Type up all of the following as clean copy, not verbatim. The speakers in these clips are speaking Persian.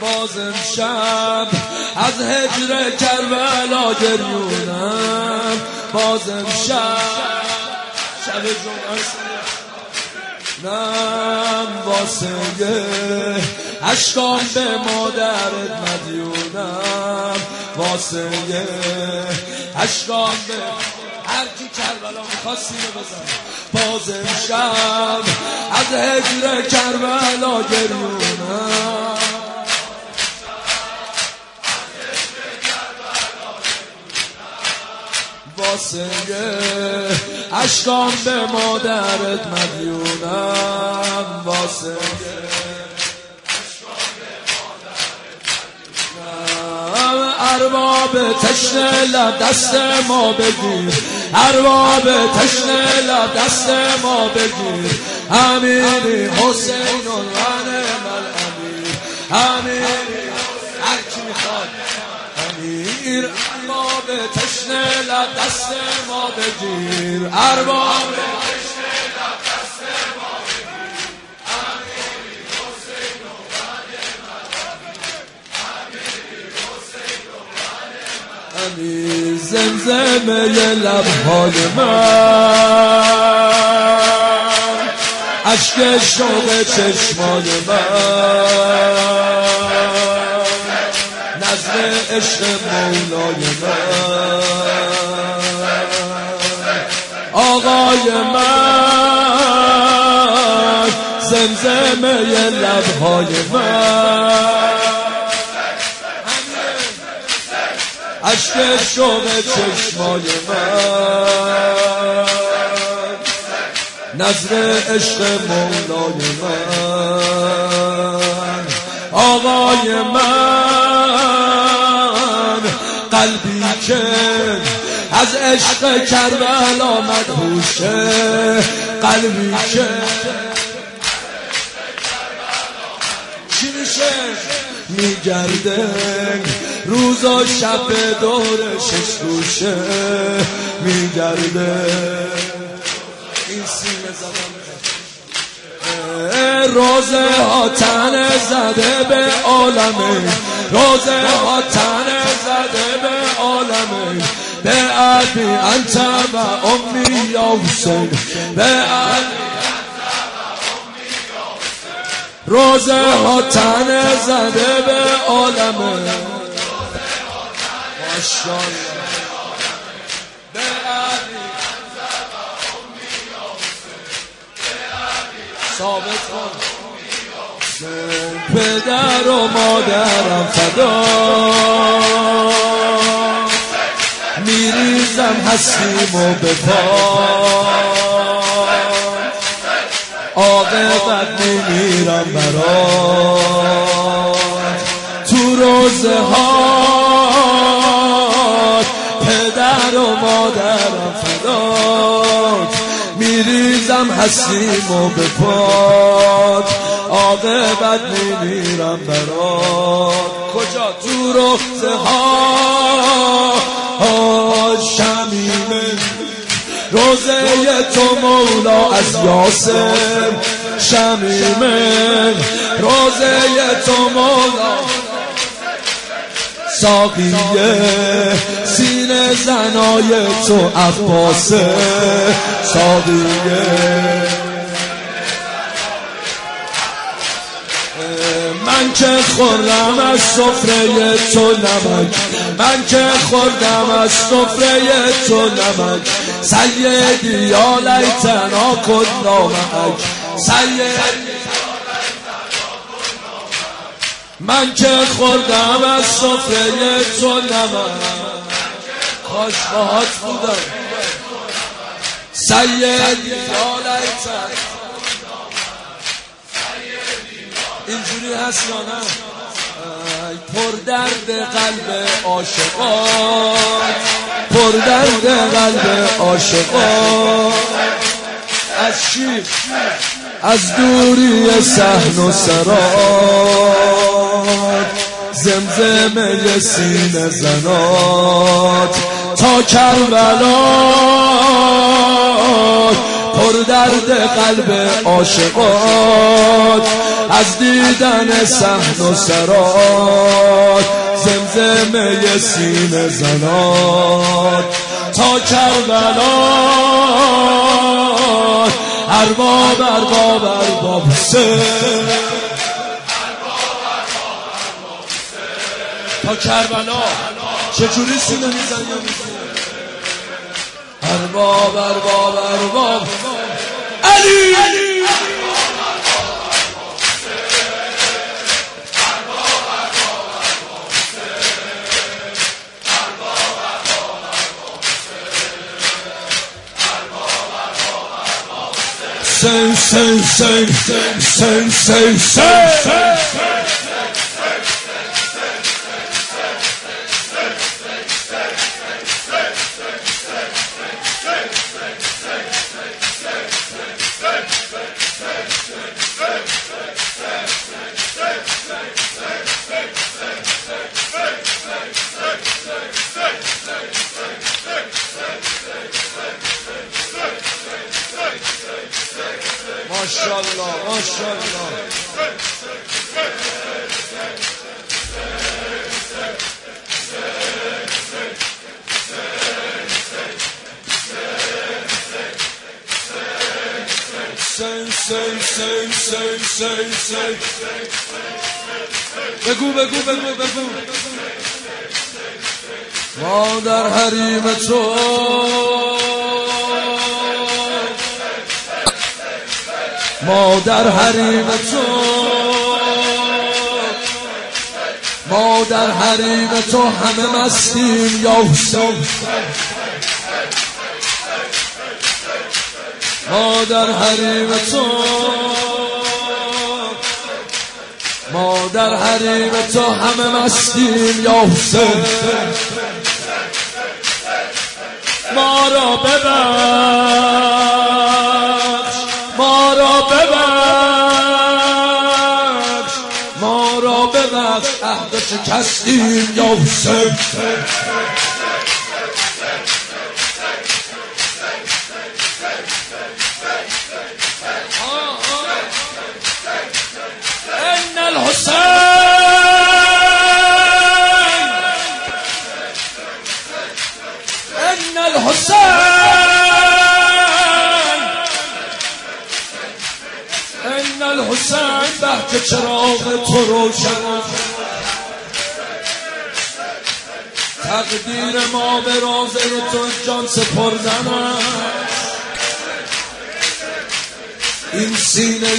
باز امشب از هجر کربلا گریونم، باز امشب شب جمعه واسه اشکام به مادرت مدیونم، واسه اشکام به هر کی کربلا میخواستی رو بزن. باز امشب از هجر کربلا گریونم، واسه اشکام به مادرت مدیونم، واسه ارباب تشنه لب دست ما بگیر، ارباب تشنه لب دست ما بگیر، امیری حسین و غنم الامیر، امیری هر کی میخواد امیر، ارباب تشنه لب دست ما بگیر، ارباب تشنه لب دست ما بگیر، امیری حسین و غنم الامیر، امیری حسین و غنم الامیر، زمزمه لب‌های من، اشک شوق چشمان من، نظر عشق مولای من، آقای من، زمزمه لب‌های من، اشک شوق چشمان من، نظر عشق مولای من، آقای من، قلبی که از عشق کربلا مدهوشه، قلبی که چی میشه میگرده روز و شب به دور شش گوشه، میگرده این سینه زدن روزه ها تنه زده به عالمه، روزه ها تنه زده به عالمه، به ابی انت و امی یا حسین، به ابی روزه ها تنه زده به عالمه، ماشاءالله، به ابی ثابت کن پدر و مادرم فدا، میریزم هستیم به پا، عاقبت میمیرم برات، تو روزه ها پدر و مادرم فدات، میریزم هستیم به پات، عاقبت میمیرم برات. کجا؟ تو روزه ها شمیمه، روزه تو مولا از یاسر، شمیمه روزه تو مولا، ساقیه سینه زنای تو عباسه، ساقیه من که خوردم از سفره تو نمک، من که خوردم از سفره تو نمک، سیدی یا لیتنا کنا معک، سیدی من که خوردم از سفره تو نمک، کاش باهات بودم سیدی یا لیتنا. اینجوری هست یا نه؟ پر درد قلب عاشقان، پر درد قلب عاشقان، از چی؟ از دوری صحن و سرات، زمزمه سینه زنات، تا کربلا پر درد قلب عاشقات از دیدن صحن و سرات زمزمه سینه زنات تا کربلا ارباب حسین تا کربلا چجوری سینه میزنی ارباب علی ماشاءالله ماشاءالله بگو ما در حریم تو ما در حریم تو همه مستیم یا حسین ما در حریم تو همه مستیم یا حسین ما را ببخش عهد شکستیم یا حسین ان الحسین بهت چراغ تو روشن تقدیر ما به روضه تو جان سپردن این سینه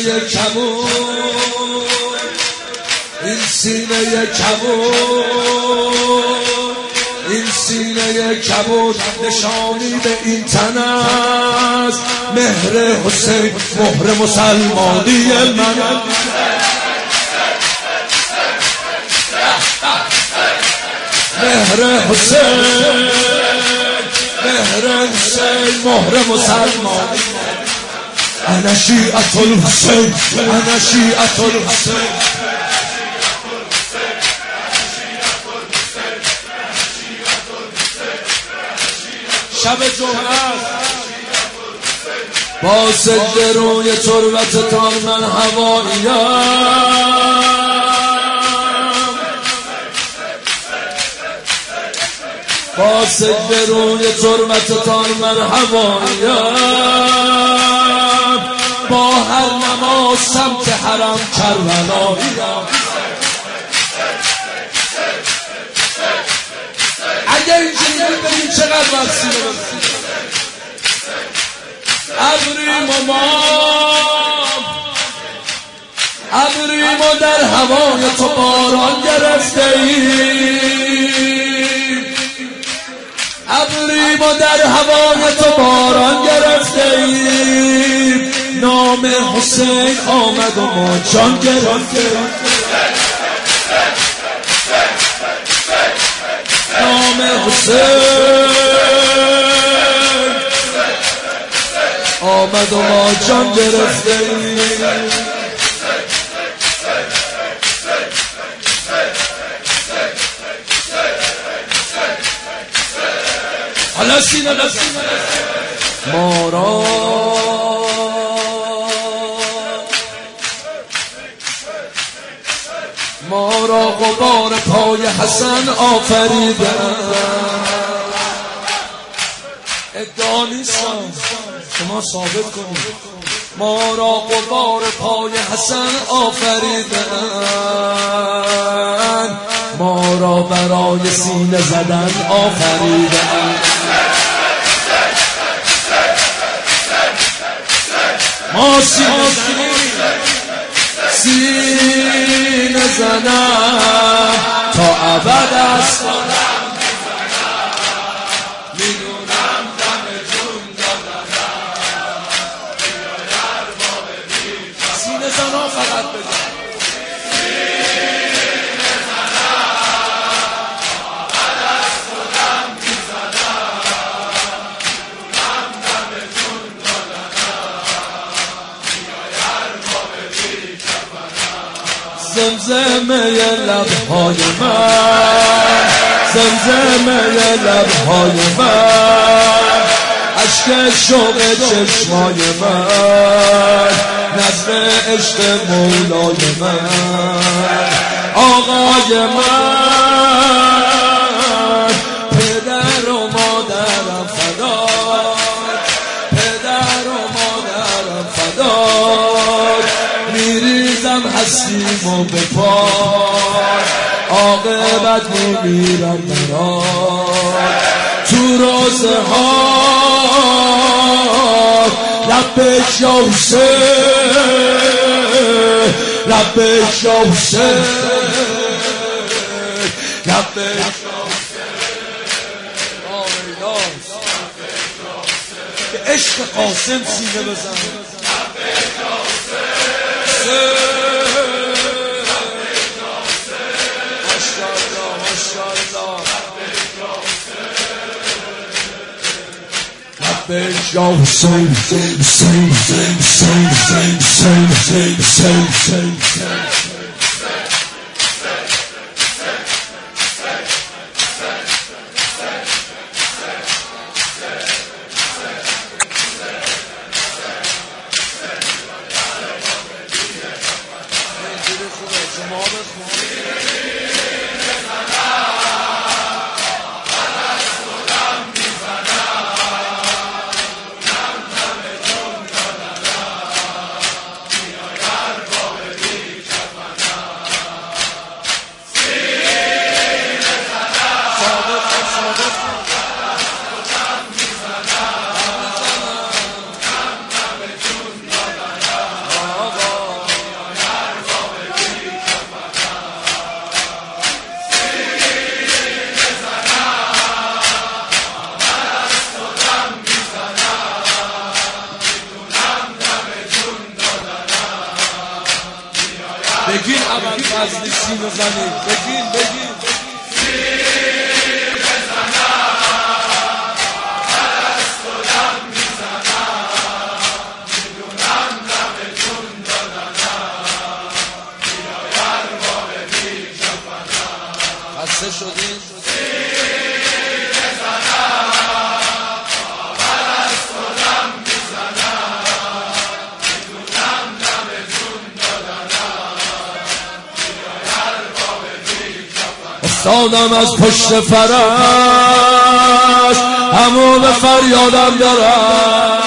کبود نشانی به این تن است مهر حسین مهر مسلمانی من مهر حسین مهر مسلمانی انا شیعة الحسین شب جمعه با سجده روی تربتتان من هواییم با سجده روی تربتتان من هواییم با هر نماز سمت حرم کربلاییم اگه اینجوری بگیم چقدر وقتی ابریم و در هوای تو باران گرفته ایم ابریم و در هوای تو باران گرفته ایم نام حسین آمد و ما جان گرفتیم نام حسین آمد و ما جان گرفتیم حالا سینه ما را ما را غبار پای حسن آفریده. ادعا نیستم، شما ثابت کنید. ما را غبار پای حسن آفریده، ما را برای سینه زدن آفریده. ما سینه زنم تا ابد است. میدونم دم جون دادم، سینه زنم فقط بزن. سینه زنم تا ابد است خودم میزنم، میدونم دم جون زمزمه لبهای من، زمزمه لبهای من، عشق شوق چشمای من، نظر عشق مولای من، آقای من، پدر و مادرم فدا، پدر و مادرم فدا، میریزم هستیمو به پای، عاقبت میمیرم برات. تو روزه ها لبک یا حسین، لبک یا حسین، لبک یا حسین، به عشق قاسم سینه بزن. لبیک یا حسین، حسین، حسین، حسین، حسین، حسین، حسین، حسین، حسین. بگین اول فضلی سینه زنید، بگین بگین سینه زنم از خودم میزنم، میدونم دم جون دادنم، بیای ارباب بی کفنم. خسته شدین؟ سینه زنم از خودم میزنم، میدونم دم جون استادم از پشت فرش همون فریادم دارم.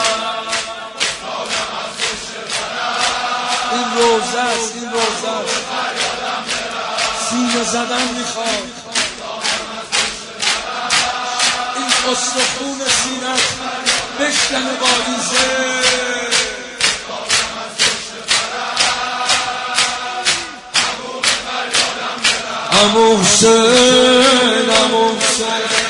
این روزه است، این روزه است، سینه زدن میخواد. این استخون سینت بشکنه باریزه. عمو حسین، عمو حسین.